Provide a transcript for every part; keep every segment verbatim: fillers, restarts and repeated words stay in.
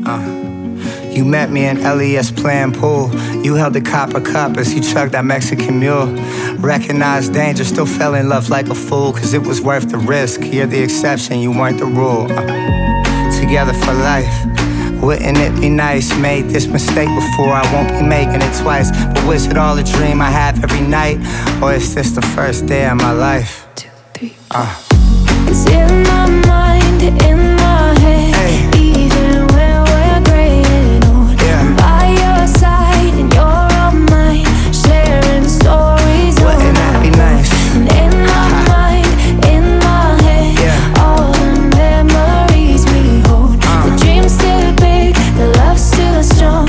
You met me in L E S playing pool. You held the copper cup as you chugged that Mexican mule. Recognized danger, still fell in love like a fool, cause it was worth the risk. You're the exception, you weren't the rule. uh, Together for life. Wouldn't it be nice? Made this mistake before, I won't be making it twice. But was it all a dream I have every night? Or is this the first day of my life? Two, three, uh. It's in my mind, in my head, Hey. even when we're gray and old. Yeah. I'm by your side and you're on mine, sharing stories. Wouldn't that be nice? And in my mind, in my head, Yeah. all the memories we hold. Uh. The dream's still big, the love's still strong,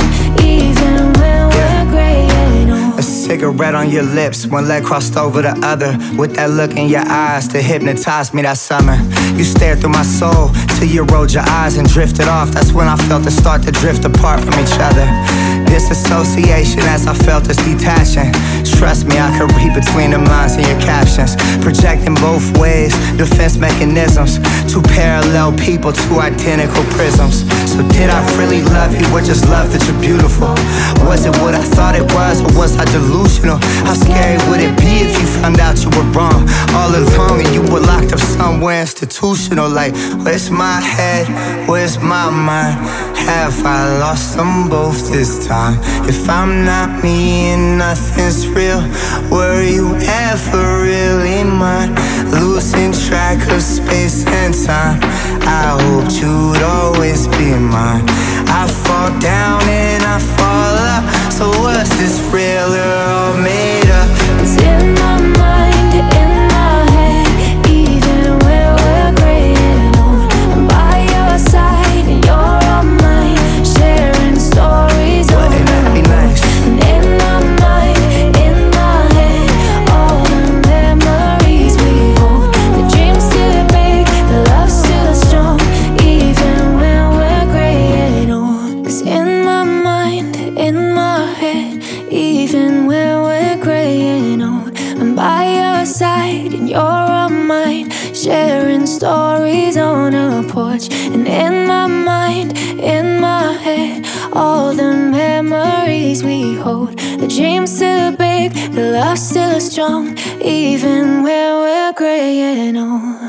even when we're gray and old. A cigarette on your lips, one leg crossed over the other, with that look in your eyes that hypnotized me that summer. You stared through my soul till you rolled your eyes and drifted off. That's when I felt it start to drift apart from each other. Disassociation as I felt us detaching. Trust me, I could read between them lines in your captions. Projecting both ways, defense mechanisms. Two parallel people, two identical prisms. So did I really love you or just love that you're beautiful? Was it what I thought it was or was I delusional? How scary would it be if you found out you were wrong all along and you were locked up somewhere institutional? Like, where's my head, where's my mind? Have I lost them both this time? If I'm not me and nothing's real, were you ever really mine? Losing track of space and time, I hoped you'd always be mine. I fall down and I fall up, so was this real or all made up? It's in my mind, in my head, even when we're gray and old. I'm by your side and you're on mine, sharing stories. Wouldn't that be nice? And in my mind, in my head, all the memories we hold. The dream's still big, the love's still strong, even when we're gray and old. It's in my mind, in my head, even when we're gray and old. I'm by your side and you're on mine, sharing stories on a porch. And in my mind, in my head, all the memories we hold. The dream's still big, the love's still strong, even when we're gray and old.